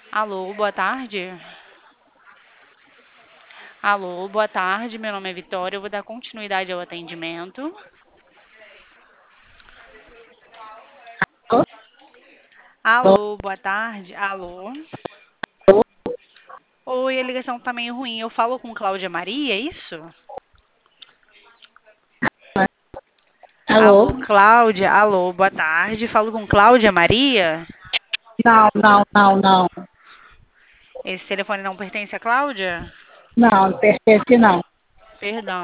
Alô, boa tarde. Alô, boa tarde. Meu nome é Vitória. Eu vou dar continuidade ao atendimento. Alô, boa tarde. Alô. Oi, a ligação tá meio ruim. Eu falo com Cláudia Maria, é isso? Alô? Alô, Cláudia. Alô, boa tarde. Falo com Cláudia Maria. Não, não, não, não. Esse telefone não pertence a Cláudia? Não, pertence não. Perdão.